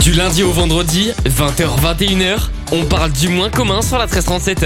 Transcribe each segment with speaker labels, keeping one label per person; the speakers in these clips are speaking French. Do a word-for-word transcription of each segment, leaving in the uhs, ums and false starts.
Speaker 1: Du lundi au vendredi, vingt heures vingt et une heures, on parle du moins commun sur la treize trente-sept.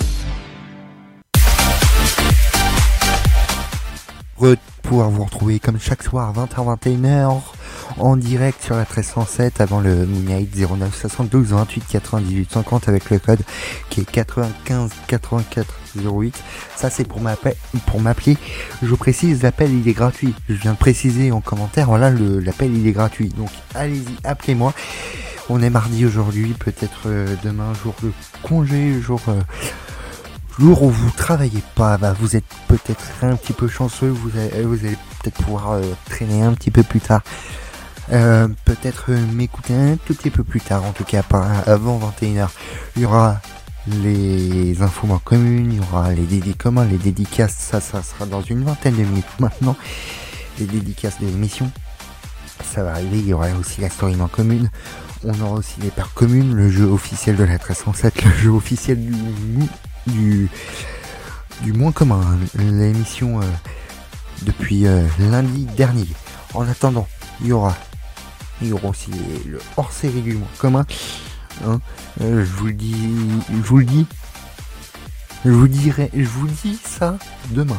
Speaker 2: Re- pouvoir vous retrouver comme chaque soir vingt heures vingt et une heures en direct sur la treize cent sept avant le Moonlight zéro neuf soixante-douze vingt-huit quatre-vingt-dix-huit cinquante avec le code qui est quatre-vingt-quinze quatre-vingt-quatre zéro huit. Ça c'est pour m'appeler, pour m'appeler. Je vous précise, l'appel il est gratuit. Je viens de préciser en commentaire, voilà, le, l'appel il est gratuit. Donc allez-y, appelez-moi. On est mardi aujourd'hui, peut-être euh, demain jour de congé, jour euh, jour où vous travaillez pas, bah vous êtes peut-être un petit peu chanceux, vous allez, vous allez peut-être pouvoir euh, traîner un petit peu plus tard. Euh, peut-être euh, m'écouter un tout petit peu plus tard, en tout cas pas avant vingt et une heures. Il y aura les infos en commune, il y aura les dédits communs, les dédicaces, ça, ça sera dans une vingtaine de minutes maintenant. Les dédicaces de l'émission, ça va arriver, il y aura aussi la story en commune. On aura aussi les paires communes, le jeu officiel de la treize cent sept, le jeu officiel du du, du moins commun, l'émission euh, depuis euh, lundi dernier. En attendant, il y aura il y aura aussi le hors-série du moins commun. Hein, euh, je vous le dis, je vous le dis, je vous dirai, je vous dis ça demain.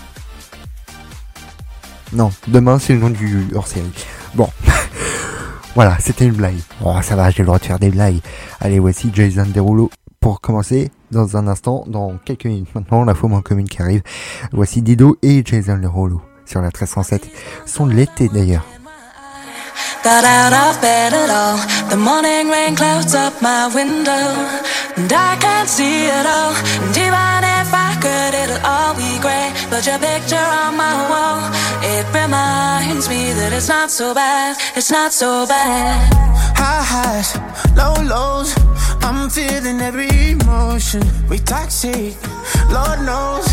Speaker 2: Non, demain c'est le nom du hors-série. Bon, voilà, c'était une blague. Oh, ça va, j'ai le droit de faire des blagues. Allez, voici Jason Derulo pour commencer. Dans un instant, dans quelques minutes maintenant, la forme en commune qui arrive. Voici Dido et Jason Derulo sur la treize cent sept. Son de l'été d'ailleurs.
Speaker 3: Got out of bed at all. The morning rain clouds up my window, and I can't see it all. And even if I could, it'll all be grey. But your picture on my wall, it reminds me that it's not so bad. It's not so bad.
Speaker 4: High highs, low lows, I'm feeling every emotion. We toxic, Lord knows.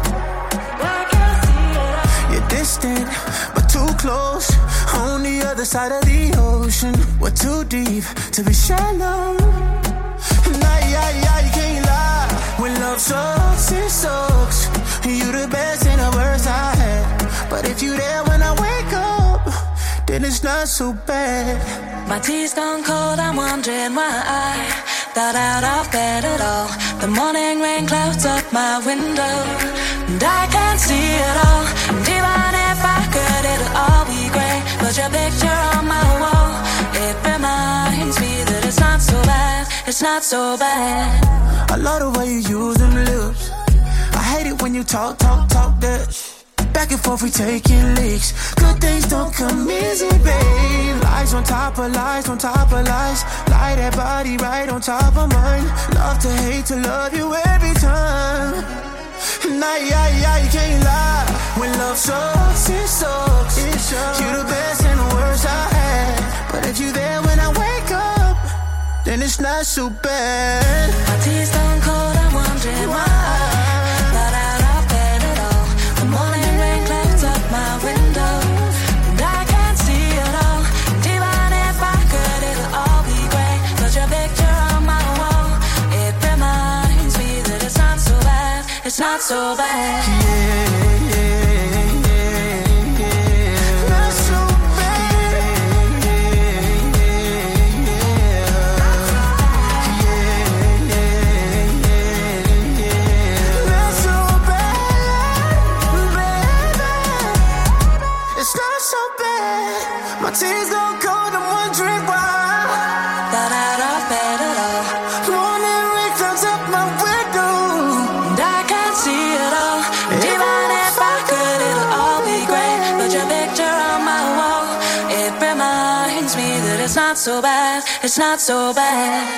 Speaker 4: You're distant, but too close. On the other side of the ocean, we're too deep to be shallow. Nah, yeah, yeah, you can't lie. When love sucks, it sucks. You the best and the worst I had. But if you there when I wake up, then it's not so bad.
Speaker 3: My tea's gone cold, I'm wondering why I got out of bed at all. The morning rain clouds up my window, and I can't see it all. And even if I could, it'll all be grey. But your picture on my wall, it reminds me that it's not so bad. It's not so bad.
Speaker 4: I love the way you use them lips. I hate it when you talk, talk, talk that shit. Back and forth we taking leaks. Good things don't come easy, babe. Lies on top of lies, on top of lies. Lie that body right on top of mine. Love to hate to love you every time. Nah, yeah, yeah, you can't lie. When love sucks, it sucks. It sucks. You the best and the worst I had. But if you there when I wake up, then it's not so bad.
Speaker 3: My tea's gone cold, I'm wondering why I got out of bed at all. The morning rain clouds up my window, and I can't see it all. And even if I could, it'll all be grey. But your picture on my wall, it reminds me that it's not so bad. It's not so bad.
Speaker 4: Yeah, yeah, yeah, yeah. Not so bad. Yeah, yeah, yeah. Yeah, yeah, yeah. Not so bad, baby. It's not so bad. My tears go cold, I'm wondering why.
Speaker 3: Got out of bed at all.
Speaker 4: Morning rain clouds up my window,
Speaker 3: And I can't see it all. And even if I could, it'll all be grey. But your picture on my wall, it reminds me that it's not so bad. It's not so bad.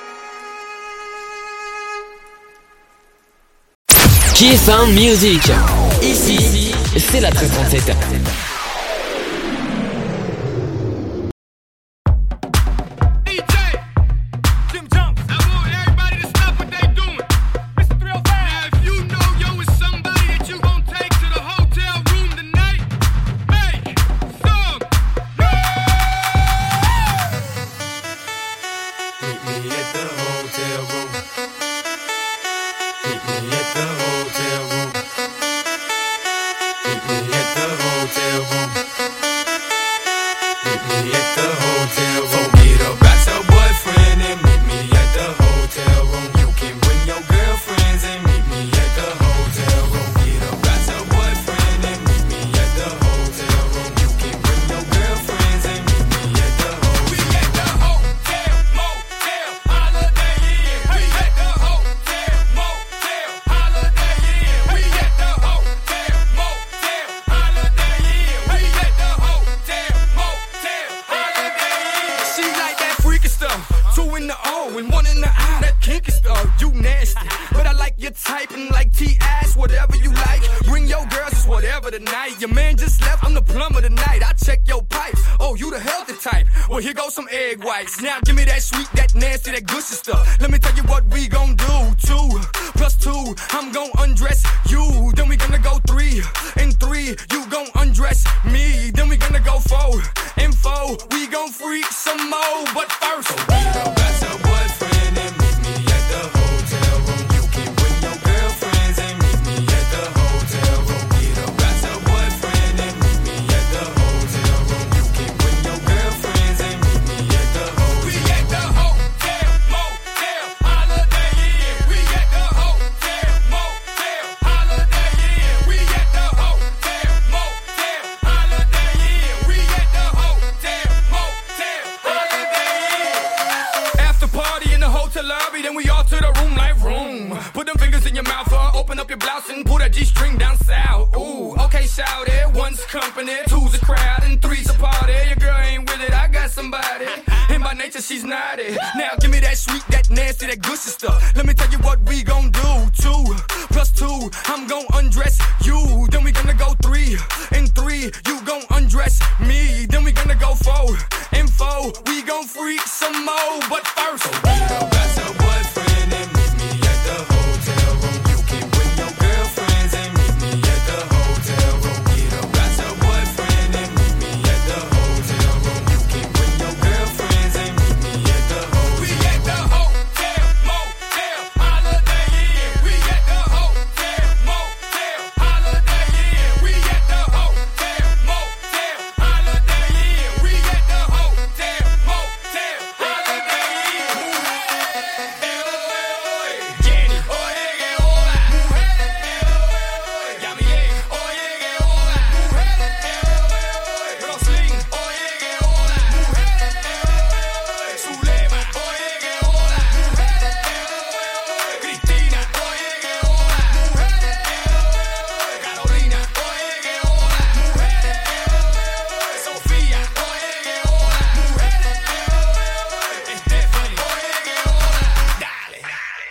Speaker 1: Key Sound Music. Ici, c'est la treize trente-sept.
Speaker 5: Meet me at the hotel room. Forget about ah, that kinky stuff, you nasty. But I like your type and like T-ass, whatever you like. Bring your girls, it's whatever tonight. Your man just left, I'm the plumber tonight. I check your pipes, oh, you the healthy type. Well, here goes some egg whites. Now give me that sweet, that nasty, that gushy stuff. Let me tell you what we gon' do. Two plus two, I'm gon' undress you. Then we gonna go three and three, you gon' undress me. Then we gonna go four and four, we gon' freak some more. But first, so be the best of boyfriend and meet me at the hotel room. You can bring your girlfriends and meet me at the hotel room. Be the best of boyfriend and meet me at the hotel room. You can bring your girlfriends and meet me at the hotel. We at the hotel, motel, Holiday Inn. We at the hotel, motel, Holiday Inn. We at the hotel, motel, Holiday Inn. We at the hotel, motel, Holiday Inn. After party in the hotel lobby, then we all to the room like room. Put them fingers in your mouth, uh, open up your blouse and pull that G-string down south. Ooh, okay, shout it. One's company, two's a crowd, and three's a party. Your girl ain't with it, I got somebody. And by nature, she's naughty. Now give me that sweet, that nasty, that gushy stuff. Let me tell you what we gon' do. Two plus two, I'm gon' undress you. Then we gonna go three and three, you gon' undress me. Then we gonna go four and four, we gon' freak some more. But first, so be the best of boyfriend and meet me at the hotel room. You can bring your girlfriends and meet me at the hotel room. Be the best of boyfriend and meet me at the hotel room. You can bring your girlfriends and meet me at the hotel. We at the hotel, motel, Holiday Inn. We at the hotel, motel, Holiday Inn. We at the hotel, motel, Holiday Inn. We at the hotel, motel, Holiday Inn. Jenny, oye que hola. Yami, oye que hola. Roslyn, oye que hola. Zulema, oye que hola. Cristina, oye que hola. Carolina, oye que hola. Sofía, oye que hola. Stephanie, oye que hola. Dale.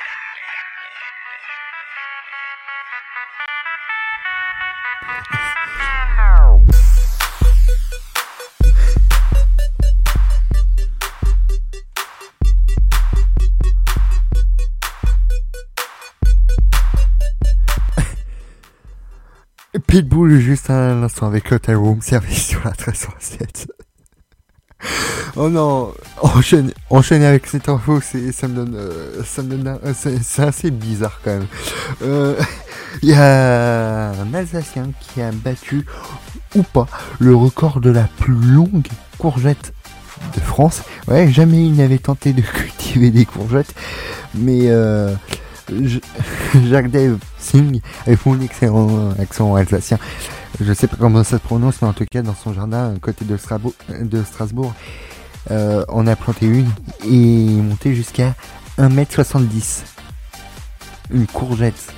Speaker 2: Pitbull juste un instant avec Hotel Room Service sur la treize cent sept. Oh non, enchaîner, enchaîner avec cette info, c'est, ça me donne, euh, ça me donne, un- c'est, c'est assez bizarre quand même. Euh, Il y a un Alsacien qui a battu, ou pas, le record de la plus longue courgette de France. Ouais, jamais il n'avait tenté de cultiver des courgettes, mais euh, je- Jacques Dave Singh, avec mon excellent accent alsacien, je sais pas comment ça se prononce, mais en tout cas dans son jardin à côté de Strasbourg, de Strasbourg euh, on a planté une et il est monté jusqu'à un mètre soixante-dix. Une courgette.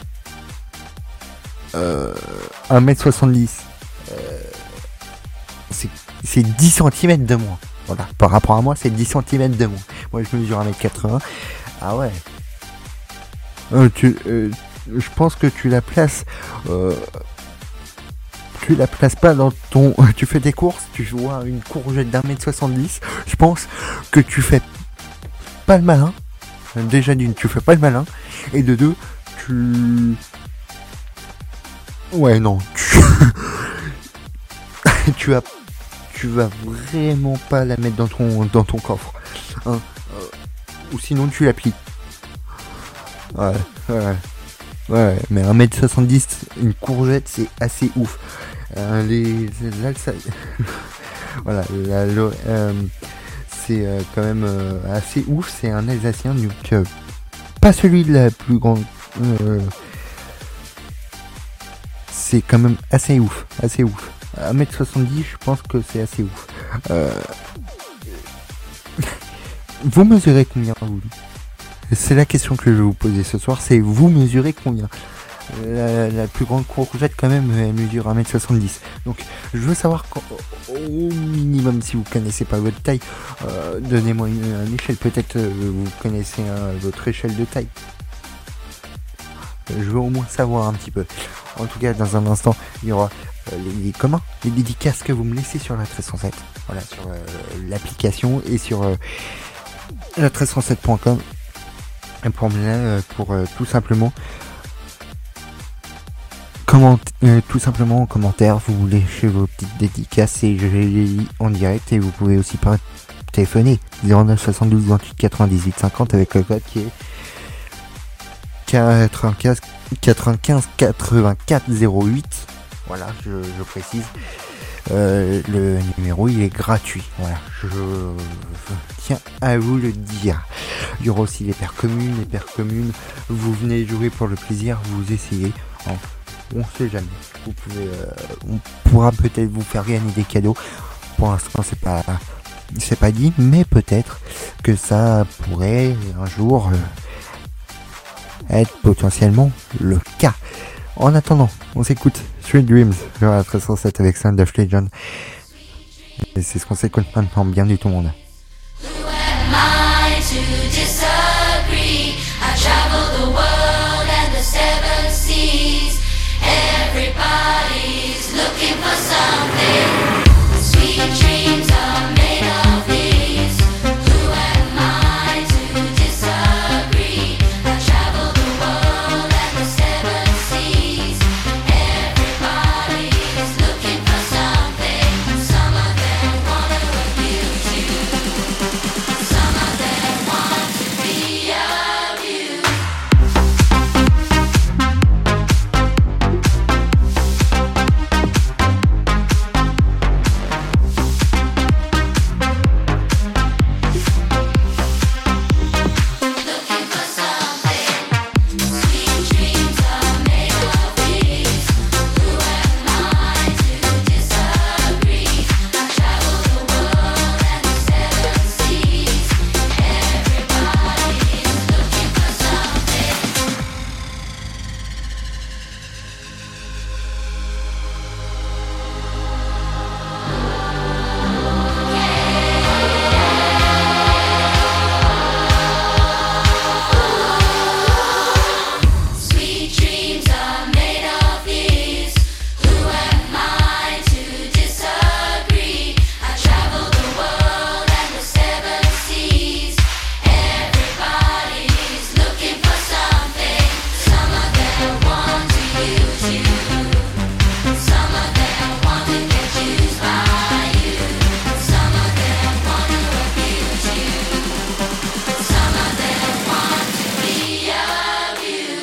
Speaker 2: Euh, un mètre soixante-dix. Euh, c'est, c'est dix centimètres de moins. Voilà, par rapport à moi, c'est dix centimètres de moins. Moi, je mesure un mètre quatre-vingts. Ah ouais. Euh, tu, euh, je pense que tu la places. Euh, tu la places pas dans ton. Tu fais des courses, tu vois une courgette d'un mètre soixante-dix. Je pense que tu fais pas le malin. Déjà d'une, tu fais pas le malin. Et de deux, tu. Ouais, non. Tu, tu as. Tu vas vraiment pas la mettre dans ton, dans ton coffre. Hein, euh, ou sinon tu la plies. Ouais, ouais. Ouais, mais un mètre soixante-dix, une courgette, c'est assez ouf. Euh, les, les Alsaciens. Voilà, la, le, euh, c'est euh, quand même euh, assez ouf. C'est un Alsacien, donc euh, pas celui de la plus grande. Euh, c'est quand même assez ouf, assez ouf. un mètre soixante-dix, je pense que c'est assez ouf. Euh... Vous mesurez combien, vous ? C'est la question que je vais vous poser ce soir, c'est vous mesurez combien ? la, la plus grande courgette quand même, elle mesure un mètre soixante-dix. Donc je veux savoir quand, au minimum, si vous connaissez pas votre taille, euh, donnez-moi une, une échelle. Peut-être euh, vous connaissez hein, votre échelle de taille. Je veux au moins savoir un petit peu. En tout cas, dans un instant, il y aura euh, les, les comment les dédicaces que vous me laissez sur la treize cent sept. Voilà, sur euh, l'application et sur euh, la treize cent sept point com. Pour, euh, pour euh, tout simplement comment euh, tout simplement en commentaire, vous laissez vos petites dédicaces et je les lis en direct. Et vous pouvez aussi par téléphoner zéro neuf soixante-douze vingt-huit quatre-vingt-dix-huit cinquante avec le code qui est quatre-vingt-quinze quatre-vingt-quatre zéro huit. Voilà, je, je précise. Euh, le numéro il est gratuit. Voilà, je, je tiens à vous le dire. Il y aura aussi les paires communes, les paires communes. Vous venez jouer pour le plaisir, vous essayez. Hein, on sait jamais. Vous pouvez, euh, on pourra peut-être vous faire gagner des cadeaux. Pour l'instant, c'est pas, c'est pas dit, mais peut-être que ça pourrait un jour euh, être potentiellement le cas. En attendant, on s'écoute Sweet Dreams sur la treize cent sept avec Sound of Legend. Et c'est ce qu'on s'écoute maintenant. Bienvenue tout le monde.
Speaker 3: Who am I to disagree? I travel the world and the seven seas. Everybody's looking for something. Sweet dreams are made of these. Who am I to disagree? I travel the world and the seven seas. Everybody's looking for something. Some of them wanna abuse you. Some of them want to be abused. Looking for something. Sweet dreams are made of these. Who am I to disagree? I travel the world and the seven seas. Everybody's looking for something. Sweet dreams are made of these. Who am I to disagree? I travel the world and the seven seas. Everybody's looking for something. Some of them want to use you. Some of them want to get used by you. Some of them want to abuse you. Some of them want to be abused.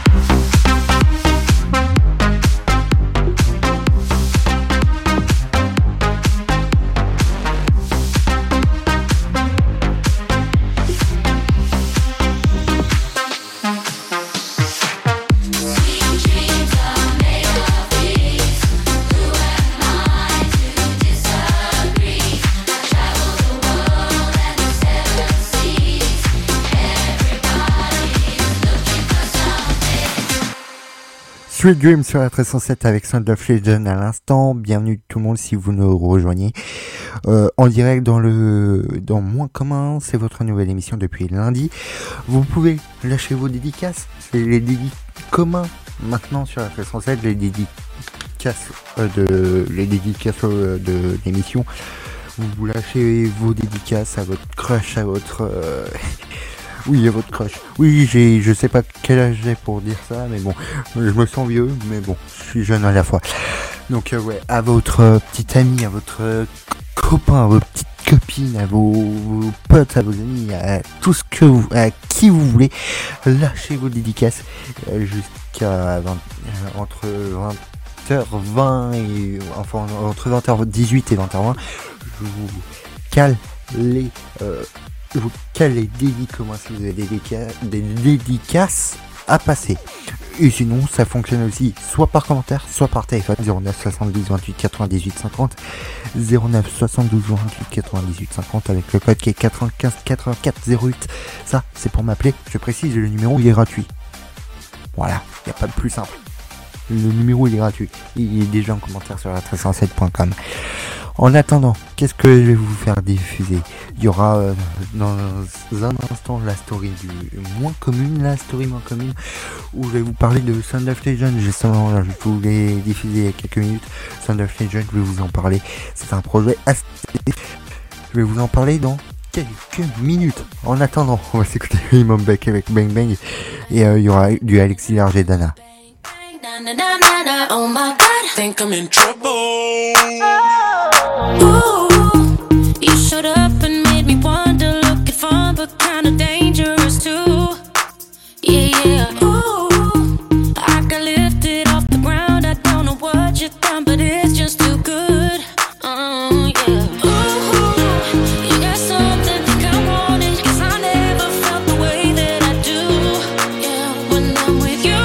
Speaker 3: Sweet dreams are made of these. Who am I to disagree? I travel the world and the seven seas. Everybody's looking for something.
Speaker 2: Sweet Dream sur la treize cent sept avec Sound of Legend à l'instant. Bienvenue tout le monde si vous nous rejoignez euh, en direct dans le dans Moins Commun. C'est votre nouvelle émission depuis lundi. Vous pouvez lâcher vos dédicaces. C'est les dédicaces communs maintenant sur la treize cent sept. Les dédicaces euh, de les dédicaces euh, de l'émission. Vous vous lâchez vos dédicaces à votre crush, à votre euh, oui, à votre crush. Oui, j'ai, je sais pas quel âge j'ai pour dire ça, mais bon, je me sens vieux, mais bon, je suis jeune à la fois. Donc euh, ouais, à votre euh, petite amie, à votre euh, copain, à vos petites copines, à vos, vos potes, à vos amis, à tout ce que vous, à qui vous voulez, lâchez vos dédicaces euh, jusqu'à vingt, euh, entre vingt heures vingt et enfin entre vingt heures dix-huit et vingt heures vingt. Je vous cale les euh, je vous cale les dédits comment si vous avez des, dédica- des dédicaces à passer. Et sinon ça fonctionne aussi soit par commentaire, soit par téléphone zéro neuf soixante-douze vingt-huit quatre-vingt-dix-huit cinquante zéro neuf soixante-douze vingt-huit quatre-vingt-dix-huit cinquante avec le code qui est quatre-vingt-quinze quatre-vingt-quatre zéro huit. Ça c'est pour m'appeler, je précise, le numéro il est gratuit. Voilà. Il n'y a pas de plus simple. Le numéro il est gratuit. Il est déjà en commentaire sur la très cent sept point com. En attendant, qu'est-ce que je vais vous faire diffuser? Il y aura euh, dans un instant la story du moins commune, la story moins commune, où je vais vous parler de Sound of Legend. Justement, là, je voulais diffuser il y a quelques minutes. Sound of Legend, je vais vous en parler. C'est un projet assez... Je vais vous en parler dans quelques minutes. En attendant, on va s'écouter Imam Beck avec Bang Bang. Et euh, il y aura du Alexis Large et Dana.
Speaker 3: Oh my God,
Speaker 4: think I'm in trouble.
Speaker 3: ooh, you showed up and made me wonder, looking fun but kinda dangerous too. Yeah, yeah, ooh, I got lifted off the ground, I don't know what you done, but it's just too good. Oh, yeah, ooh, you got something think I want it, 'cause I never felt the way that I do. Yeah, when I'm with you.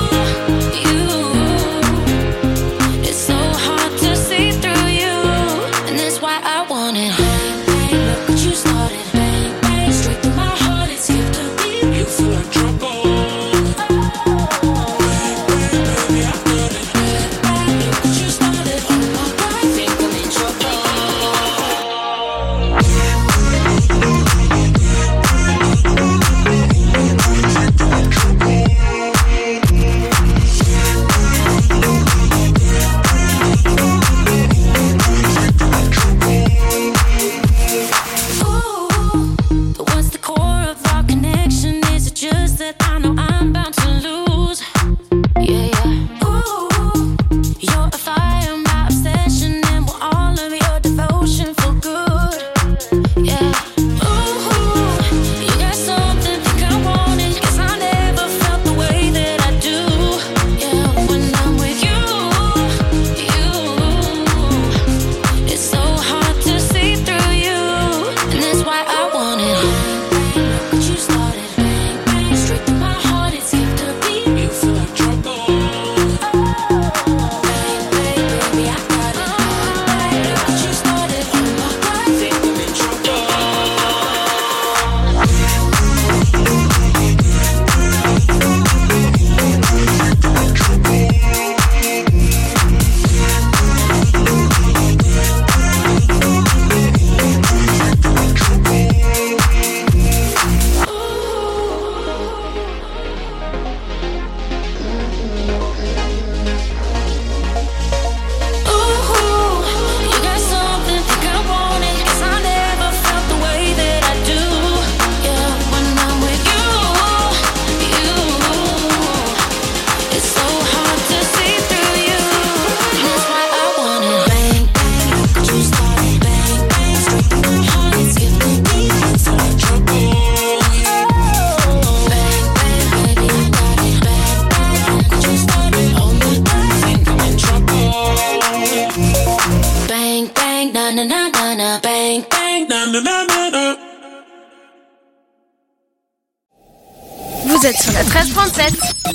Speaker 6: Vous êtes sur la treize trente-sept.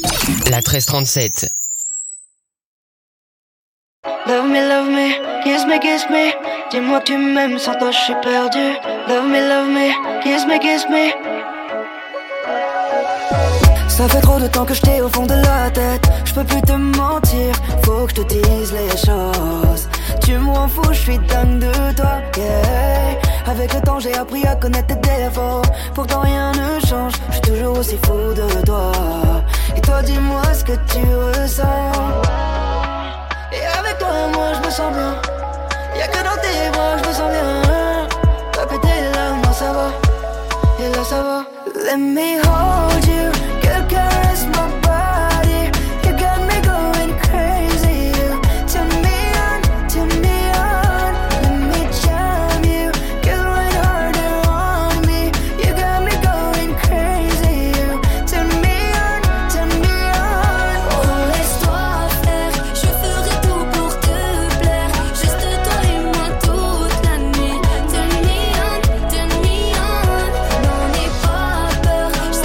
Speaker 1: La treize trente-sept.
Speaker 7: Love me, love me, kiss me, kiss me. Dis-moi que tu m'aimes, sans toi je suis perdu. Love me, love me, kiss me, kiss me. Ça fait trop de temps que je t'ai au fond de la tête. Je peux plus te mentir, faut que je te dise les choses. Tu me rends fou, je suis dingue de toi, yeah. Avec le temps j'ai appris à connaître tes défauts. Pourtant rien ne change, je suis toujours aussi fou de toi. Et toi dis-moi ce que tu ressens. Et avec toi moi je me sens bien. Y'a que dans tes bras je me sens bien. T'as pété là, moi ça va. Et là ça va. Let me hold you. Girl caress my body. You got me going crazy. You turn me on, turn me on. Let me jam you. Girl right harder on me. You got me going crazy. You turn me on, turn me on.
Speaker 3: Oh laisse-toi faire, je ferai tout pour te plaire. Juste toi et moi toute la nuit. Turn me on, turn me on. N'en aie pas peur, je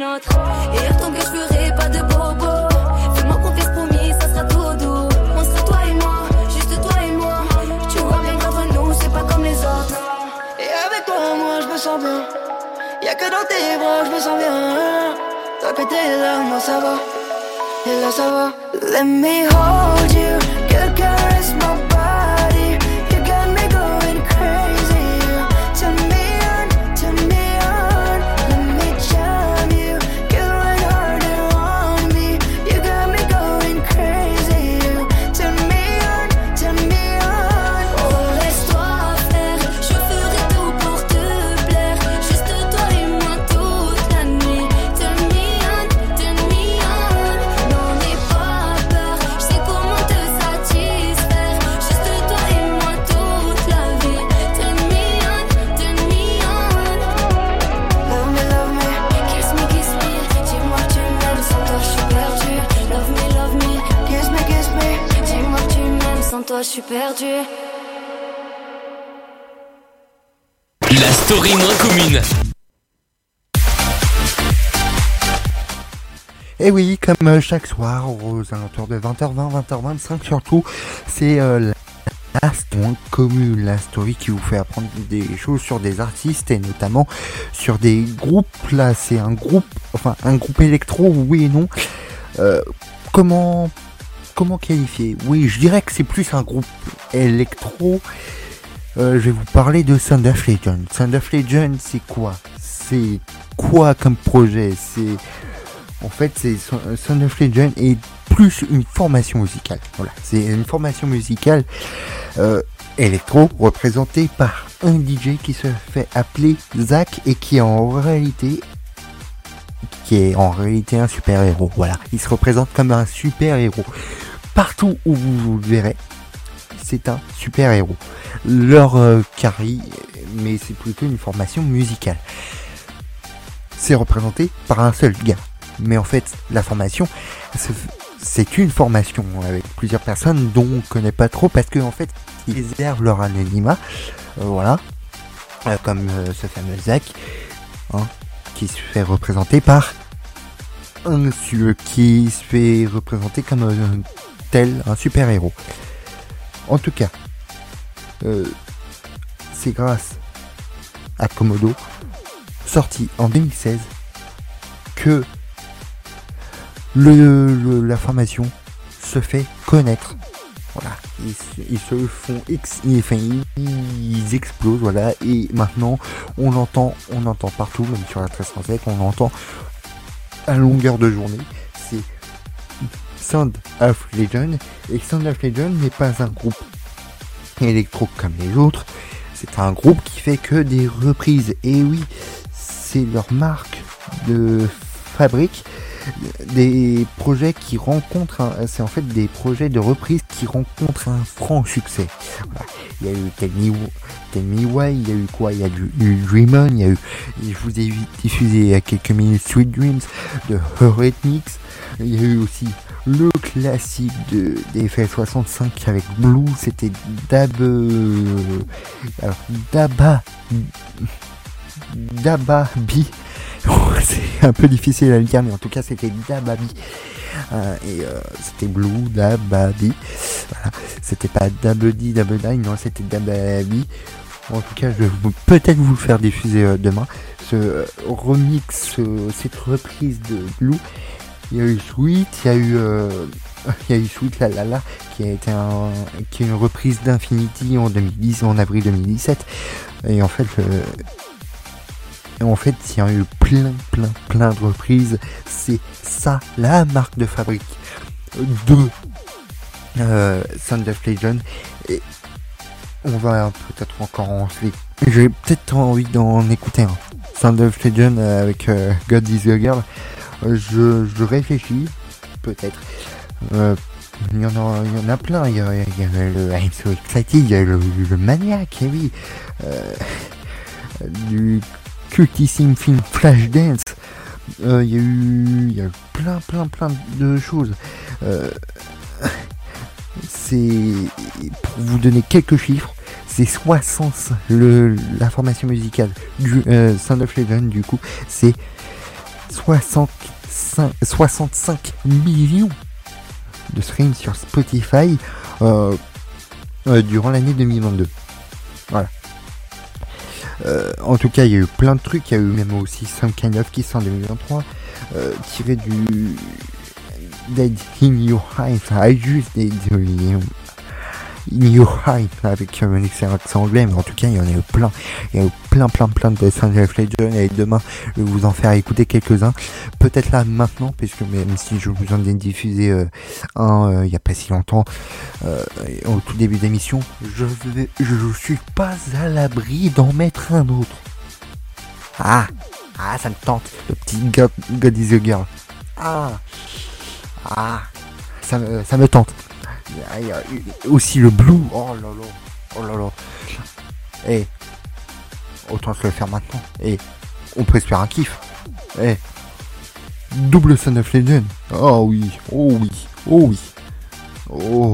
Speaker 7: une autre. Hier tant que je ferai pas de bobo. Fais-moi confiance promis, ça sera tout doux. On sera toi et moi, juste toi et moi. Tu vois bien qu'entre nous c'est pas comme les autres. Et avec toi moi je me sens bien. Y'a que dans tes bras je me sens bien. Toi que t'es là, moi ça va. Et là ça va. Let me hold you, girl, caress my body. You got me going crazy. You turn me on, turn me on. Let me charm you, girl, run harder on me. You got me going crazy. You turn me on, turn me on. Oh laisse-toi faire, je ferai tout pour te plaire. Juste toi et moi toute la nuit. Turn me on, turn me on. N'en aie pas peur, je sais comment te satisfaire. Juste toi et moi toute la vie. Turn me on, turn me on. Love me, love me, kiss me, kiss me. Dis-moi que tu m'aimes, sans toi je suis perdu. Love me, love me, kiss me, kiss me. Dis-moi que tu m'aimes, sans toi je suis perdu.
Speaker 1: La story moins commune.
Speaker 2: Et oui, comme euh, chaque soir, aux alentours de vingt heures vingt, vingt heures vingt-cinq surtout, c'est euh, la la story commune, la story qui vous fait apprendre des choses sur des artistes et notamment sur des groupes. Là, c'est un groupe, enfin un groupe électro, oui et non. Euh, comment, comment qualifier ? Oui, je dirais que c'est plus un groupe électro. Euh, je vais vous parler de Sound of Legend. Sound of Legend, c'est quoi ? C'est quoi comme projet ? C'est En fait, c'est Sound of Legend est plus une formation musicale. Voilà, c'est une formation musicale euh, électro représentée par un D J qui se fait appeler Zach et qui est en réalité qui est en réalité un super héros. Voilà, il se représente comme un super héros. Partout où vous, vous le verrez, c'est un super héros. Leur euh, carry, mais c'est plutôt une formation musicale. C'est représenté par un seul gars. Mais en fait, la formation, c'est une formation avec plusieurs personnes dont on ne connaît pas trop parce qu'en fait, ils réservent leur anonymat. Euh, voilà. Euh, comme euh, ce fameux Zach, hein, qui se fait représenter par un monsieur qui se fait représenter comme un tel, un super-héros. En tout cas, euh, c'est grâce à Komodo, sorti en deux mille seize, que Le, le, la formation se fait connaître. Voilà, ils, ils se font ex, enfin, ils, ils explosent, voilà, et maintenant on l'entend, on entend partout, même sur la treize cent sept, on l'entend à longueur de journée. C'est Sound of Legend, et Sound of Legend n'est pas un groupe électro comme les autres, c'est un groupe qui fait que des reprises. Et oui, c'est leur marque de fabrique. Des projets qui rencontrent, un, c'est en fait des projets de reprise qui rencontrent un franc succès. Voilà. Il y a eu Tell Me, Tell Me Why, il y a eu quoi ? Il y a eu, eu Dream On, il y a eu, je vous ai diffusé il y a quelques minutes Sweet Dreams de Eurythmics. Il y a eu aussi le classique de, des F L soixante-cinq avec Blue, c'était Dab, euh, alors Daba, Daba B. C'est un peu difficile à le dire, mais en tout cas c'était Dababi euh, et euh, c'était Blue Dababi. Voilà, c'était pas Dabedi Dabedi, non, c'était Dababi. En tout cas, je vais peut-être vous le faire diffuser euh, demain. Ce euh, remix, euh, cette reprise de Blue. Il y a eu Sweet, il y a eu, euh, il y a eu Sweet La La La qui a été un, qui est une reprise d'Infinity en deux mille dix, en avril deux mille dix-sept. Et en fait. Euh, En fait, il y a eu plein, plein, plein de reprises. C'est ça, la marque de fabrique de euh, Sound of Legend. Et on va peut-être encore en... J'ai peut-être envie d'en écouter un. Sound of Legend avec euh, God is a Girl. Je, je réfléchis, peut-être. Euh, il y en a, il y en a plein. Il y a, il y a le I'm So Excited, il y a le, le Maniac, et oui. Euh, du cultissime film Flashdance. Il euh, y a eu il y a eu plein plein plein de choses. Euh, c'est pour vous donner quelques chiffres, c'est soixante le la formation musicale du euh, Sound of Legend, du coup c'est soixante-cinq, soixante-cinq millions de streams sur Spotify euh, euh, durant l'année deux mille vingt-deux. Voilà. Euh, en tout cas, il y a eu plein de trucs. Il y a eu même aussi Some Kind of Kiss en deux mille vingt-trois, euh, tiré du Dead in Your Eyes, ah, juste Dead in Your Eyes avec un excellent accent anglais, mais en tout cas, il y en a eu plein. Il y a eu plein, plein, plein de Sound of Legend, et demain, je vais vous en faire écouter quelques-uns. Peut-être là, maintenant, puisque même si je vous en ai diffusé euh, un euh, il n'y a pas si longtemps, euh, au tout début d'émission, je vais, je suis pas à l'abri d'en mettre un autre. Ah, ah, ça me tente, le petit God, God is a Girl. Ah, ah, ça me, ça me tente. Il y a aussi le Blue. Oh là là, oh là là. Eh, autant se le faire maintenant. Eh, on peut se faire un kiff. Eh, double Sound of Legend. Oh oui, oh oui, oh oui. Oh.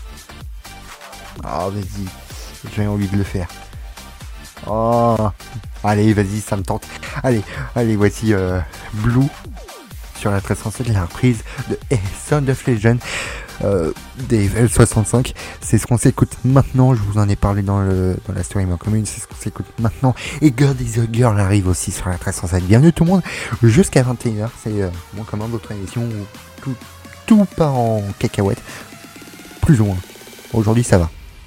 Speaker 2: Ah, vas-y, j'ai envie de le faire. Oh. Allez, vas-y, ça me tente. Allez, allez, voici euh, Blue sur la treize cent sept, la reprise de eh, Sound of Legend. Euh, des L soixante-cinq, c'est ce qu'on s'écoute maintenant. Je vous en ai parlé dans, le, dans la story en commune, c'est ce qu'on s'écoute maintenant. Et God is a Girl arrive aussi sur la treize cent sept. Bienvenue tout le monde, jusqu'à vingt et une heures. C'est euh, bon, comme d'autres émissions où tout, tout part en cacahuète, plus ou moins. Aujourd'hui, ça va.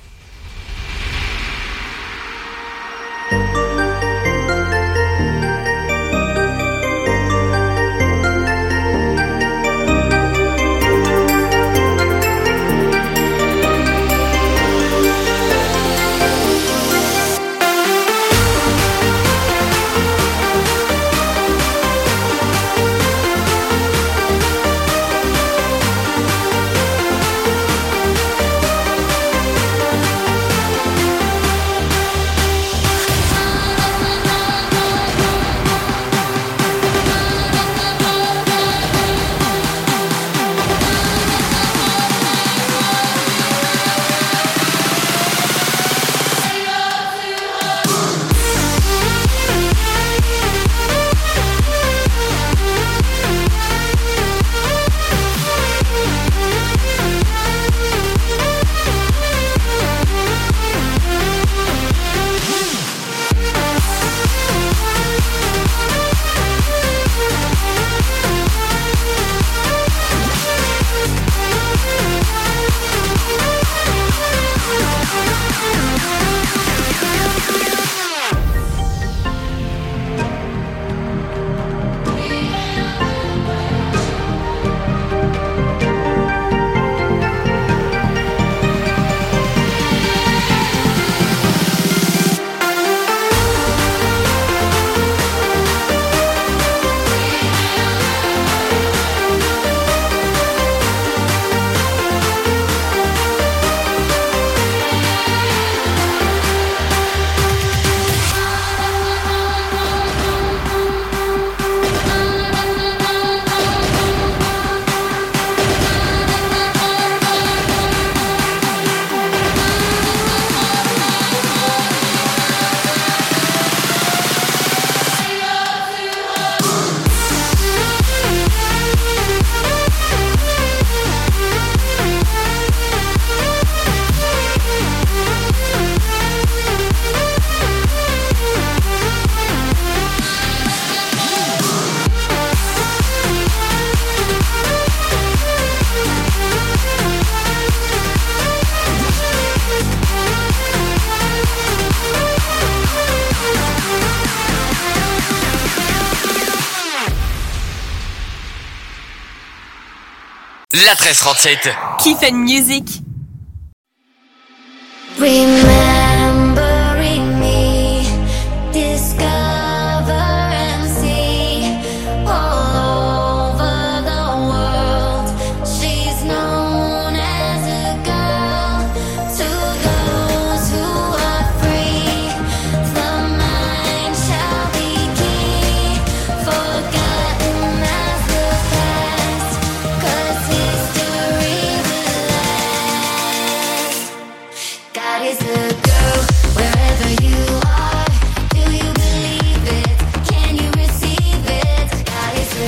Speaker 1: La treize trente-sept.
Speaker 6: Kiff and Music.
Speaker 8: Remembering me, discover and see all over the world. She's known as a girl to those who are free. The mind shall be key, forgotten as the past, 'cause history will last. God is a girl, wherever you are. Do you believe it? Can you receive it? God is a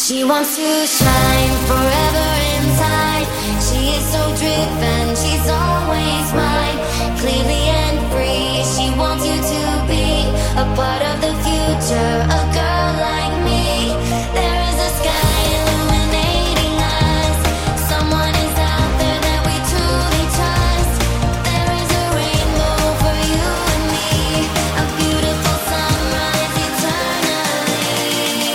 Speaker 8: She wants to shine forever inside. She is so driven, she's always mine. Clearly and free, she wants you to be a part of the future, a girl like me. There is a sky illuminating us. Someone is out there that we truly trust. There is a rainbow for you and me, a beautiful sunrise eternally.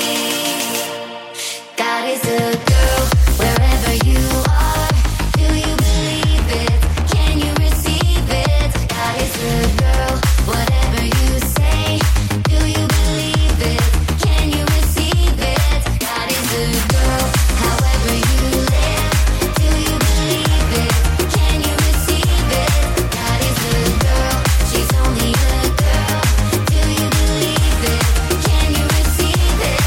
Speaker 8: God is a girl, wherever you are. Do you believe it? Can you receive it? God is a girl, whatever you say. Do you believe it? Can you receive it? God is a girl, however you live. Do you believe it? Can you receive it? God is a girl, she's only a girl. Do you believe it? Can you receive it?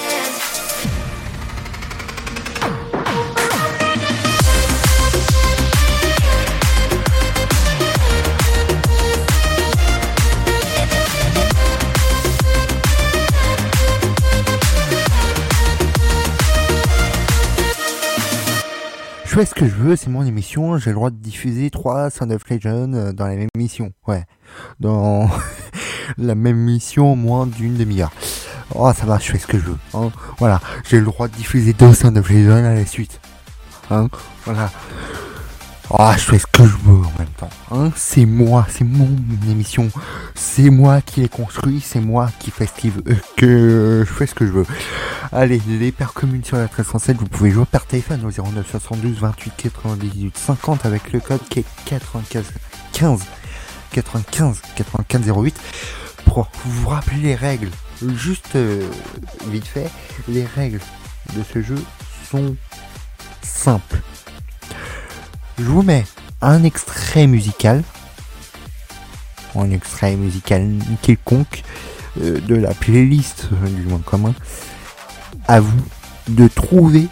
Speaker 2: Je fais ce que je veux, c'est mon émission, j'ai le droit de diffuser trois Sound of Legend euh, dans la même émission. Ouais. Dans la même mission, moins d'une demi-heure. Oh, ça va, je fais ce que je veux. Hein. Voilà. J'ai le droit de diffuser deux Sound of Legend à la suite. Hein. Voilà. Oh, je fais ce que je veux en même temps. Hein. C'est moi, c'est mon émission. C'est moi qui l'ai construit, c'est moi qui fais ce qu'il veut, euh, que je fais ce que je veux. Allez, les paires communes sur la treize cent sept, vous pouvez jouer par téléphone au zéro neuf soixante-douze vingt-huit quatre-vingt-dix-huit cinquante avec le code qui est quatre-vingt-quinze quinze quatre-vingt-quinze quatre-vingt-quinze zéro huit pour vous rappeler les règles. Juste euh, vite fait, les règles de ce jeu sont simples. Je vous mets un extrait musical, un extrait musical quelconque euh, de la playlist euh, du moins commun. À vous de trouver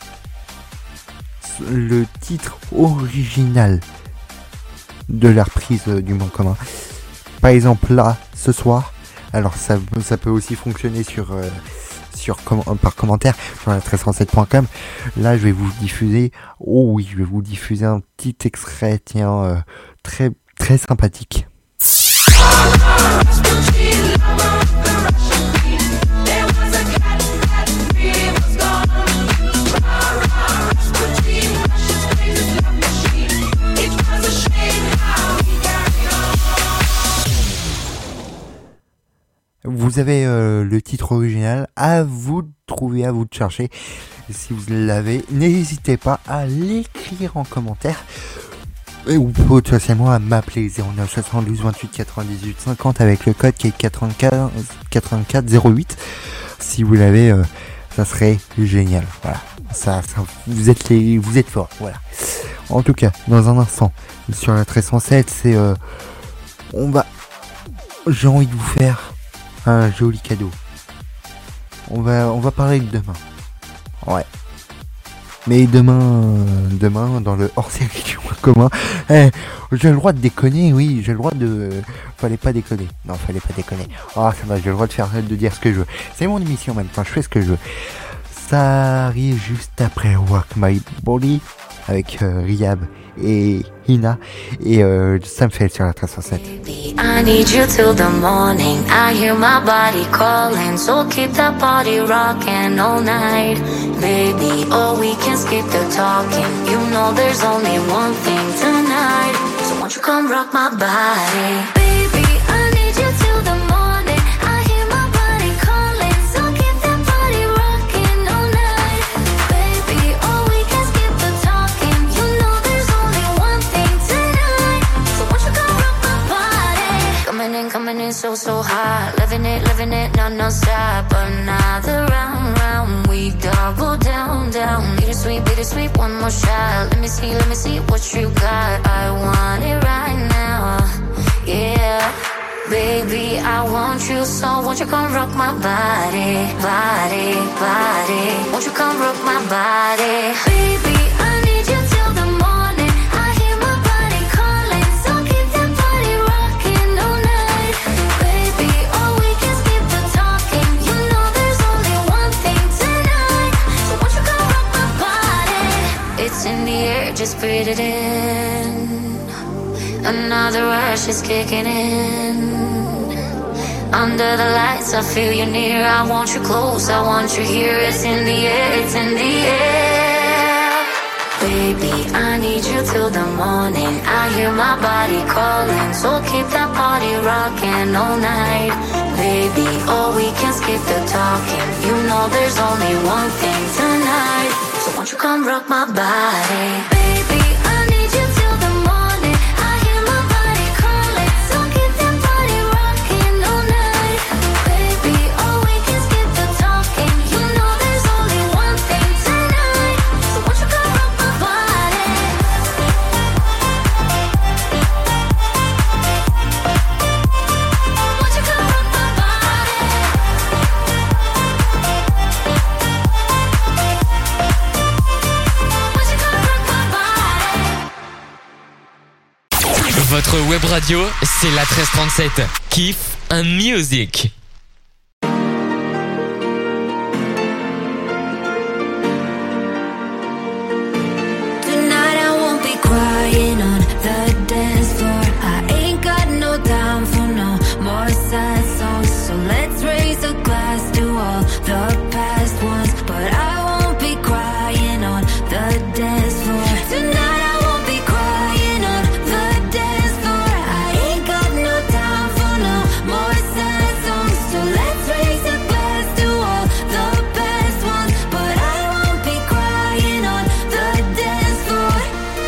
Speaker 2: le titre original de la reprise euh, du monde commun. Par exemple là, ce soir, alors ça, ça peut aussi fonctionner sur, euh, sur com- par commentaire sur la treize cent sept point com. Là je vais vous diffuser, oh oui, je vais vous diffuser un petit extrait, tiens, euh, très très sympathique. Vous avez euh, le titre original, à vous de trouver, à vous de chercher. Si vous l'avez, n'hésitez pas à l'écrire en commentaire. Et ou potentiellement à m'appeler zéro neuf soixante-douze vingt-huit quatre-vingt-dix-huit cinquante avec le code qui est quatre-vingt-quinze quatre-vingt-quatre zéro huit. Si vous l'avez, euh, ça serait génial. Voilà, ça, ça, vous êtes les, vous êtes forts. Voilà. En tout cas, dans un instant, sur la treize cent sept, c'est, euh, on va, j'ai envie de vous faire un joli cadeau. On va, on va parler de demain. Ouais. Mais demain, euh, demain, dans le hors-série du mois commun, eh, j'ai le droit de déconner, oui, j'ai le droit de... Euh, fallait pas déconner. Non, fallait pas déconner. Ah, ça va, j'ai le droit de faire, de dire ce que je veux. C'est mon émission en même temps, je fais ce que je veux. Ça arrive juste après Work My Body, avec euh, Riyab et Hina, et euh, ça me fait sur la treize cent sept.
Speaker 8: I need you till the morning. I hear my body calling, so keep that body rocking all night, baby. Oh, we can skip the talking. You know there's only one thing tonight. So won't you come rock my body, baby? I need you till the morning. I hear my body calling, so keep that body rocking all night, baby. Oh, we can skip the talking. You know there's only one thing tonight. So won't you come rock my body? Coming in, coming in so, so hot. Living it, living it, no, no stop. Another round, round. We double down, down. Bittersweet, bittersweet, one more shot. Let me see, let me see what you got. I want it right now, yeah. Baby, I want you, so won't you come rock my body, body, body. Won't you come rock my body, baby? I need you till the morning. I hear my body calling, so keep that body rocking all night, baby. Oh, we can skip the talking. You know there's only one thing tonight. just breathe it in. Another rush is kicking in. Under the lights, I feel you near. I want you close, I want you here. It's in the air, it's in the air. Baby, I need you till the morning. I hear my body calling, so keep that party rocking all night. Baby, oh, we can skip the talking. You know there's only one thing tonight. So won't you come rock my body? Baby, I need you till the morning. I hear my body calling, so keep that body rocking all night. Baby, oh, we can skip the talking. You know there's only one thing tonight. So won't you come rock my body? Won't you come rock my body? Won't you come rock my body?
Speaker 1: Votre web radio, c'est la treize trente-sept. Kiff un music.
Speaker 7: Tonight I won't be crying on the dance floor. I ain't got no time for no more sad songs. So let's raise a glass to all the past ones. But I won't be crying on the dance floor. Tonight I won't be crying on the dance floor. I ain't got no time for no more sad songs. So let's raise a glass to all the past ones. But I won't be crying on the dance floor.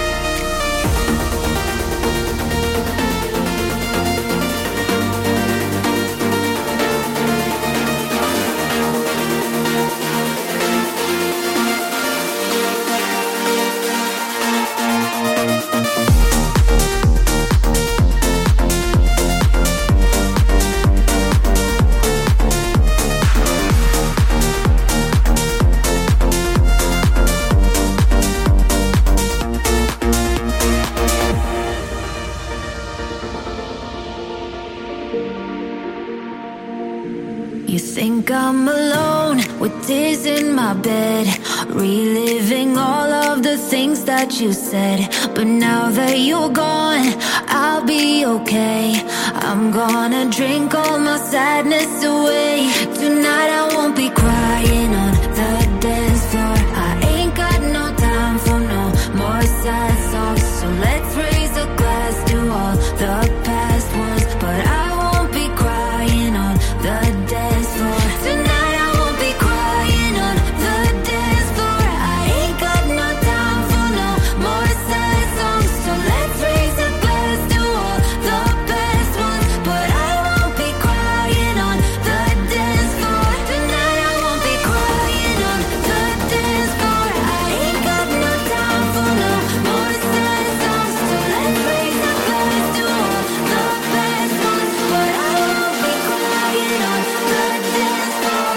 Speaker 7: You think I'm alone with tears in my bed, reliving all of the things that you said. But now that you're gone, I'll be okay. I'm gonna drink all my sadness away. Tonight I won't be crying on the dance floor. I ain't got no time for no more sad songs. So let's raise a glass to all the past ones. But I won't be crying on the dance floor. Tonight I won't be crying on the dance floor. I ain't got no time for no more sad songs. So let's raise a glass to all the best ones. But I won't be crying on the dance floor. Tonight I won't be crying on the dance floor. I ain't got no time for no more sad songs. So let's raise a glass to all the best ones. But I won't be crying on the dance floor.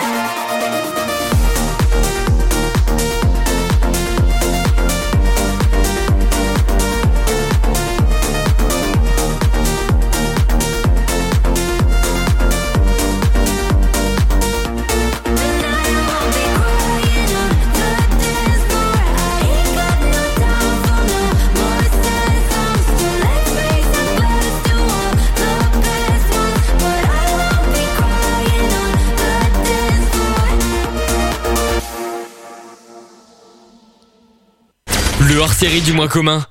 Speaker 1: Le hors-série du mois commun.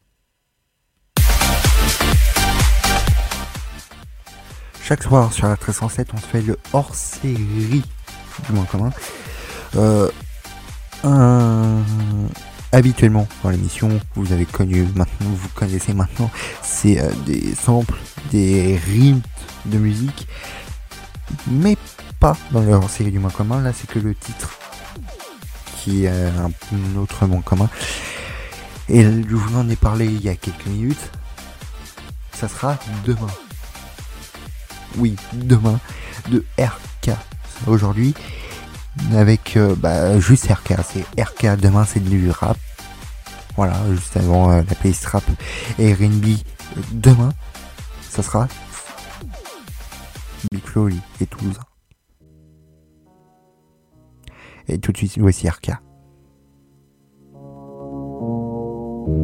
Speaker 2: Chaque soir sur la treize cent sept, on se fait le hors-série du mois commun. Euh, un... Habituellement dans l'émission, vous avez connu maintenant, vous connaissez maintenant, c'est euh, des samples, des rimes de musique, mais pas dans le hors-série du mois commun. Là, c'est que le titre qui est un, un autre mois commun. Et je vous en ai parlé il y a quelques minutes. Ça sera demain. Oui, demain, de R K. Aujourd'hui, avec euh, bah, juste R K. C'est R K, demain c'est du rap. Voilà, juste avant euh, la playlist rap et R and B. Euh, demain, ça sera Big Flo et Toulousain. Et tout de suite, voici R K.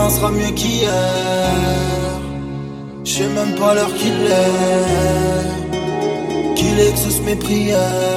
Speaker 4: Demain sera mieux qu'hier. Je sais même pas l'heure qu'il est, qu'il exauce mes prières.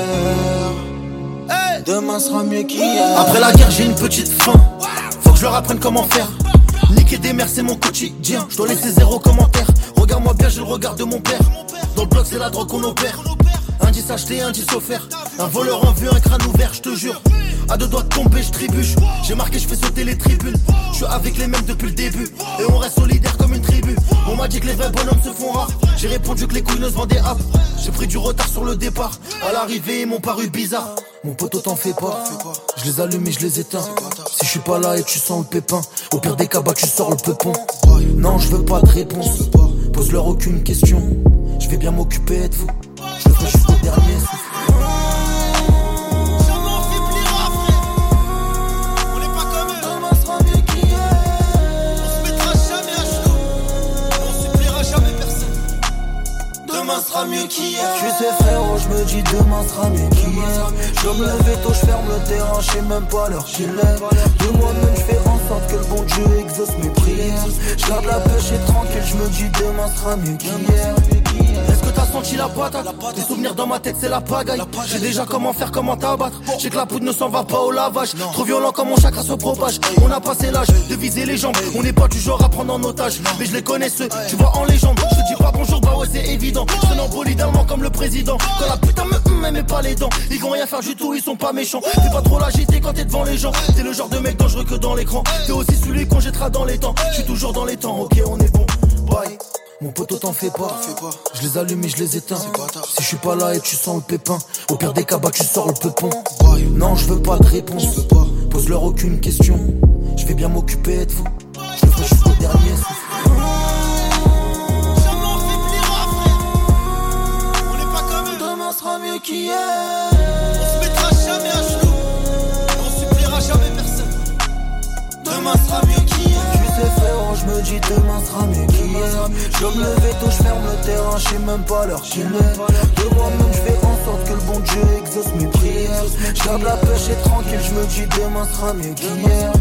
Speaker 4: Hey, demain sera mieux qu'hier. Après la guerre j'ai une petite faim. Faut que je leur apprenne comment faire. Niquer des mères c'est mon quotidien. Je dois laisser zéro commentaire. Regarde-moi bien, j'ai le regard de mon père. Dans le bloc c'est la drogue qu'on opère. Indice acheté, indice offert. Un voleur en vue, un crâne ouvert, je te jure. À deux doigts de tomber, je trébuche. J'ai marqué, je fais sauter les tribunes. Je suis avec les mêmes depuis le début. Et on reste solidaire comme une tribu. On m'a dit que les vrais bonhommes se font rares. J'ai répondu que les couilles ne se vendaient pas. J'ai pris du retard sur le départ. À l'arrivée, ils m'ont paru bizarre. Mon poteau t'en fais pas. Je les allume et je les éteins. Si je suis pas là et tu sens le pépin, au pire des cas, bah tu sors le peupon. Non, je veux pas de réponse. Pose-leur aucune question. Je vais bien m'occuper de vous. Je le ferai jusqu'au dernier souffle. Demain sera mieux qu'hier. Tu sais frérot, je me dis demain sera mieux qu'hier. Je me lever tôt, je ferme le terrain, je sais même pas l'heure qu'il est. De moi-même, je fais en sorte que le bon Dieu exauce mes prières. Je garde la pêche et tranquille, je me dis demain sera mieux qu'hier. Est-ce que t'as senti la patate? Des souvenirs dans ma tête, c'est la pagaille. J'ai déjà comment faire, comment t'abattre. J'ai que la poudre ne s'en va pas au lavage. Trop violent comme mon chakra se propage. On a passé l'âge de viser les jambes. On n'est pas du genre à prendre en otage. Mais je les connais ceux, tu vois en légende. Je te dis pas bonjour, bah ouais c'est évident. Je traîne en bolide allemand comme le président. Quand la putain me hum, mais pas les dents. Ils vont rien faire du tout, ils sont pas méchants. Fais pas trop l'agiter quand t'es devant les gens. T'es le genre de mec dangereux que dans l'écran. T'es aussi celui qu'on jettera dans les temps. Je suis toujours dans les temps, ok on est bon. Bye. Mon poteau t'en fais pas. Je les allume et je les éteins. Si je suis pas là et tu sens le pépin, au pire des cas bah tu sors le peupon. Non je veux pas de réponse. Pose-leur aucune question. Je vais bien m'occuper de vous. Je le ferai jusqu'au dernier souffle. Mieux qu'hier. On se mettra jamais à genoux. On suppliera jamais personne. Demain sera mieux qu'hier. Tu sais frérot, je me dis demain sera mieux qu'hier. Je me lever tôt, je ferme le terrain, je sais même pas l'heure qu'il est. De moi-même, je fais en sorte que le bon Dieu exauce mes prières. Je garde la pêche et tranquille, je me dis demain sera mieux qu'hier.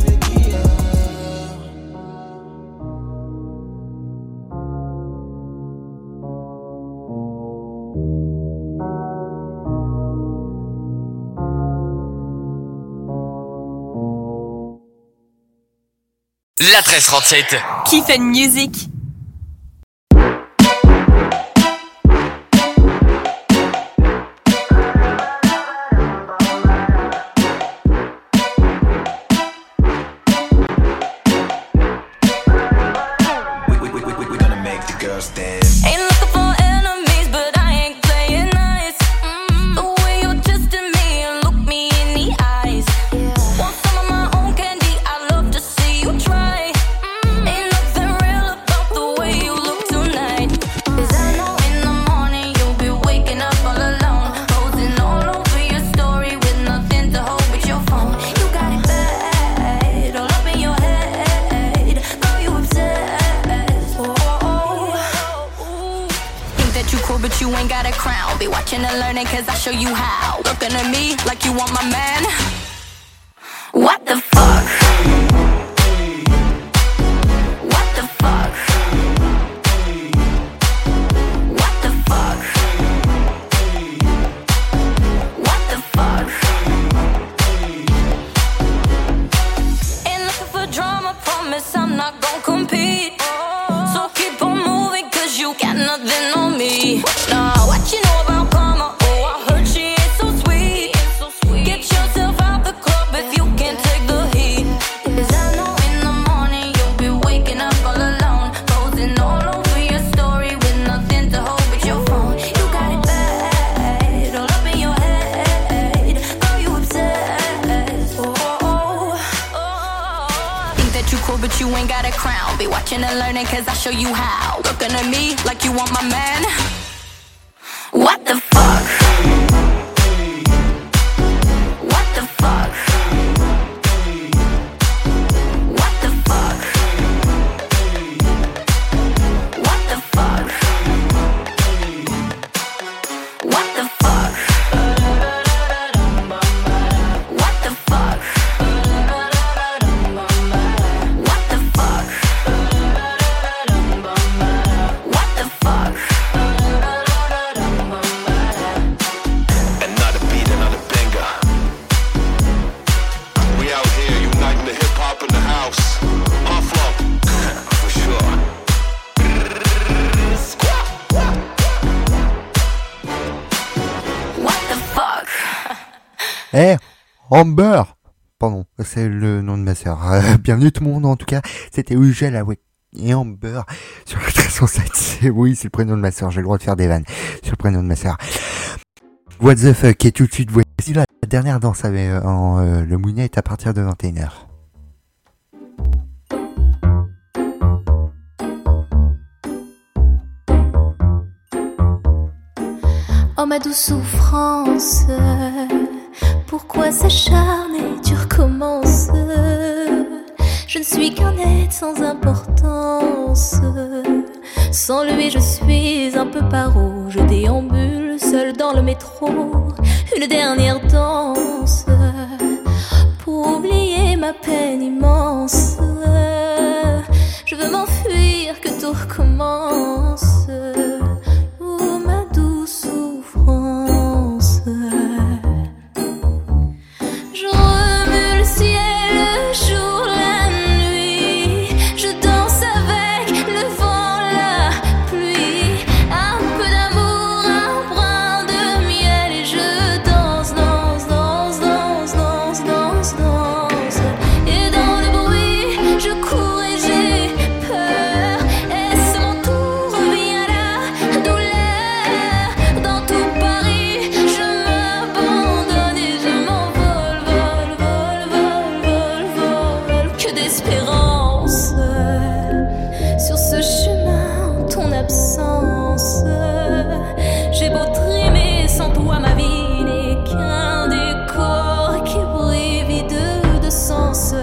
Speaker 1: La treize trente-sept.
Speaker 6: Kiff and Music.
Speaker 9: Cause I show you how. Looking at me like you want my man. What the fuck? What the fuck? What the fuck? What the fuck? Ain't looking for drama, promise I'm not gon' compete. So keep on moving cause you got nothing on me. Nah, what you know about karma? You ain't got a crown. Be watching and learning cause I show you how. Looking at me like you want my man. What the fuck? What the fuck? What the fuck? What the fuck? What the fuck? What the fuck? What the fuck?
Speaker 2: Eh, Amber. Pardon, c'est le nom de ma sœur. Euh, bienvenue tout le monde, en tout cas, c'était Ugel avec et Amber sur le treize cent sept. C'est, oui, c'est le prénom de ma sœur, j'ai le droit de faire des vannes sur le prénom de ma sœur. What the fuck, et tout de suite, voici la dernière danse avec, euh, en, euh, le Mounia est à partir de vingt et une heures.
Speaker 6: Oh ma douce souffrance, pourquoi s'acharner, tu recommences. Je ne suis qu'un être sans importance. Sans lui je suis un peu paro. Je déambule seul dans le métro. Une dernière danse pour oublier ma peine immense. Je veux m'enfuir, que tout recommence. Oh ma douce souffrance. Je remue le ciel, le jour, la nuit. Je danse avec le vent, la pluie. Un peu d'amour, un brin de miel. Et je danse, danse, danse, danse, danse, danse, danse. Et dans le bruit, je cours et j'ai peur. Et à mon tour revient la douleur. Dans tout Paris, je m'abandonne et je m'envole, vol, vol, vol, vol, vol. Que d'espérance sur ce chemin en ton absence. J'ai beau trimer, sans toi ma vie n'est qu'un décor qui brille vide de sens.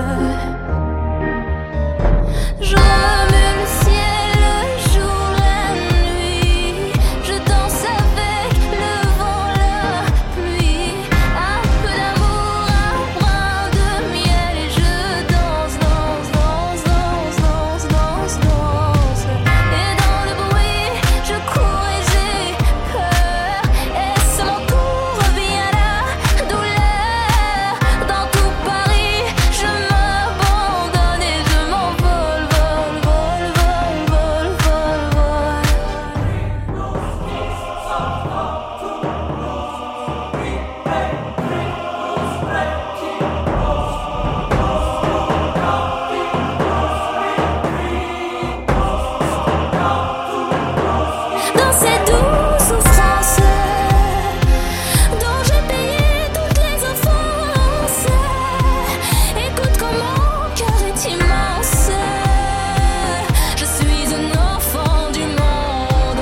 Speaker 6: Je remue le ciel, le jour, la nuit. Je danse avec le vent, la pluie. Un peu d'amour, un brin de miel. Et je danse, danse, danse, danse, danse, danse, danse. Et dans le bruit, je cours et j'ai peur. Et à mon tour revient la douleur. Dans tout Paris, je m'abandonne et je m'envole, vol, vol, vol, vol, vol, vol. Dans ces douces souffrances dont j'ai payé toutes les offenses. Écoute comme mon cœur est immense. Je suis un enfant du monde.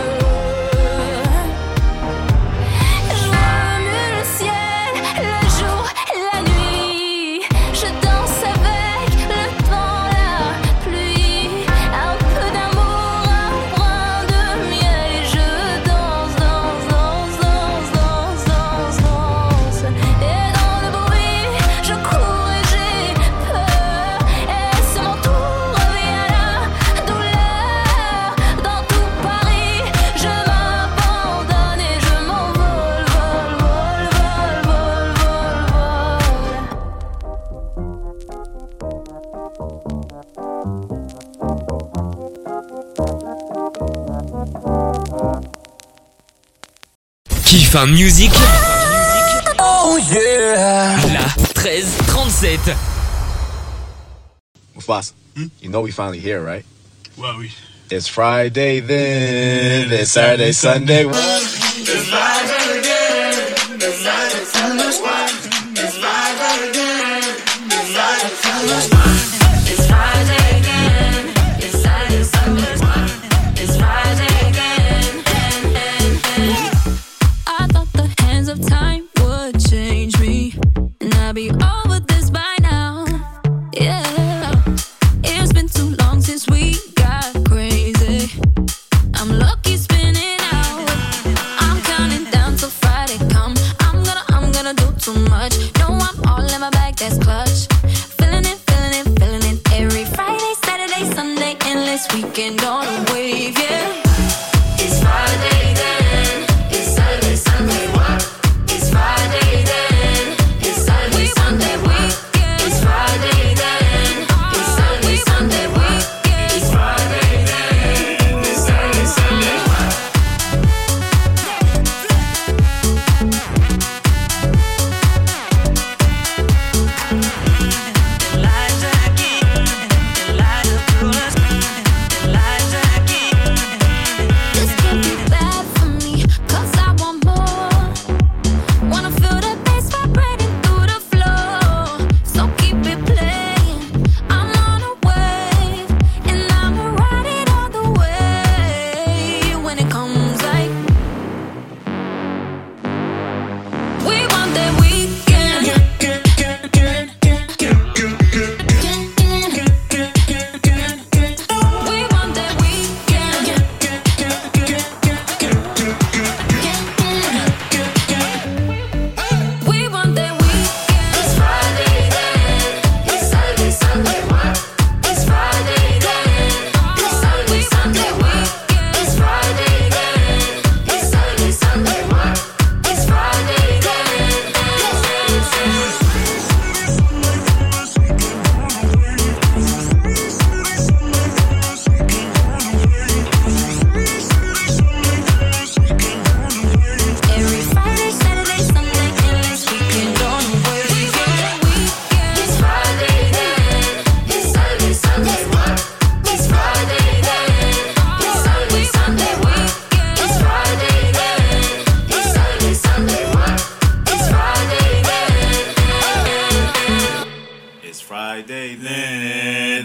Speaker 6: Je remue le ciel, le jour, la nuit. Je danse avec le vent, la pluie. Un peu d'amour, un brin de miel. Et je danse, danse, danse, danse, danse, danse, danse. Et dans le bruit, je cours et j'ai peur. Et à mon tour revient la douleur. Dans tout Paris, je m'abandonne et je m'envole, vol, vol, vol, vol, vol.
Speaker 1: Kiff un music.
Speaker 4: Oh yeah.
Speaker 1: La treize trente-sept.
Speaker 10: Mufasa, you know we finally here, right?
Speaker 11: Well, we.
Speaker 10: It's Friday then, it's Saturday, Sunday.
Speaker 4: It's Friday again. It's Friday, Sunday. It's Friday again. It's Friday, Sunday.
Speaker 6: It's Friday again. It's Saturday, Sunday. It's Friday again. I thought the hands of time would change me, and I'd be over this by now. Yeah, it's been too long since we got crazy. I'm lucky spinning out. I'm counting down till Friday come. I'm gonna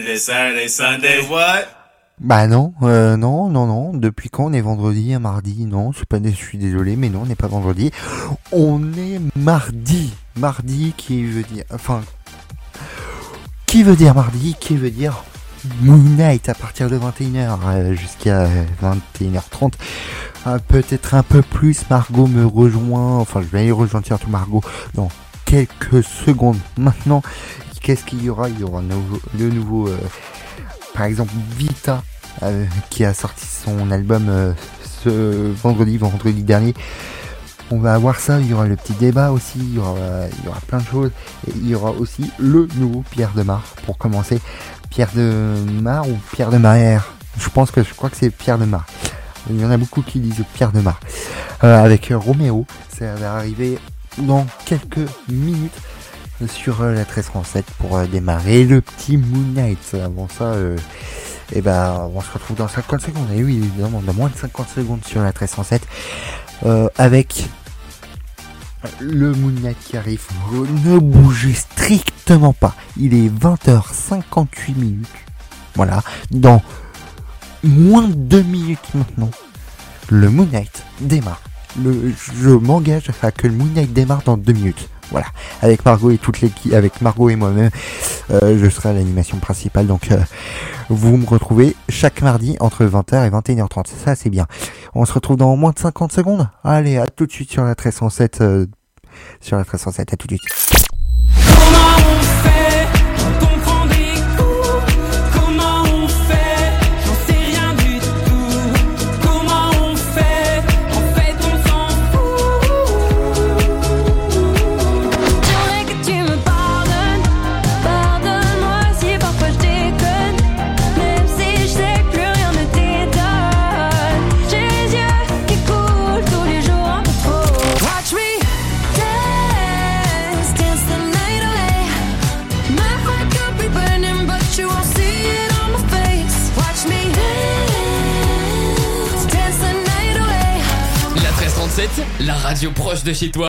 Speaker 10: Friday, Saturday, Sunday, what?
Speaker 2: Bah non, euh, non, non, non. Depuis quand on est vendredi à mardi? Non, je suis pas, je suis désolé, mais non, on n'est pas vendredi. On est mardi. Mardi qui veut dire, enfin, qui veut dire mardi, qui veut dire Moon Knight à partir de vingt et une heures euh, jusqu'à vingt et une heures trente. Euh, peut-être un peu plus. Margot me rejoint, enfin, je vais aller rejoindre surtout Margot dans quelques secondes. Maintenant, qu'est-ce qu'il y aura? Il y aura nouveau, le nouveau, euh, par exemple, Vita, euh, qui a sorti son album euh, ce vendredi, vendredi dernier. On va avoir ça, il y aura le petit débat aussi, il y aura, il y aura plein de choses. Et il y aura aussi le nouveau Pierre Demar, pour commencer. Pierre Demar ou Pierre Demar? Je pense que je crois que c'est Pierre Demar. Il y en a beaucoup qui disent Pierre Demar. Euh, avec Roméo, ça va arriver dans quelques minutes sur euh, la treize trente-sept pour euh, démarrer le petit Moon Knight. Avant ça, euh, et ben, on se retrouve dans cinquante secondes. Et oui, évidemment, dans moins de cinquante secondes sur la treize trente-sept euh, avec le Moon Knight qui arrive. Ne bougez strictement pas. Il est vingt heures cinquante-huit minutes. Voilà. Dans moins de deux minutes maintenant, le Moon Knight démarre. Le, je m'engage à que le Moon Knight démarre dans deux minutes. Voilà. Avec Margot et toute l'équipe, avec Margot et moi-même, euh, je serai à l'animation principale. Donc, euh, vous me retrouvez chaque mardi entre vingt heures et vingt et une heures trente. Ça, c'est bien. On se retrouve dans moins de cinquante secondes. Allez, à tout de suite sur la treize cent sept. Euh, sur la treize cent sept, à tout de suite.
Speaker 11: Comment on fait quand on prend des coups? Comment on fait? J'en sais rien du tout. Comment on fait? En fait, on s'en fout.
Speaker 6: J'aimerais que tu me pardonnes. Pardonne-moi si parfois je déconne. Même si je sais que plus rien ne t'étonne. J'ai les yeux qui coulent tous les jours un peu trop.
Speaker 11: Watch me.
Speaker 6: Dance, dance the night away.
Speaker 11: My heart could be burning, but you won't see it on my face. Watch me
Speaker 6: Dance, dance the night away.
Speaker 1: La treize trente-sept, la radio proche de chez toi.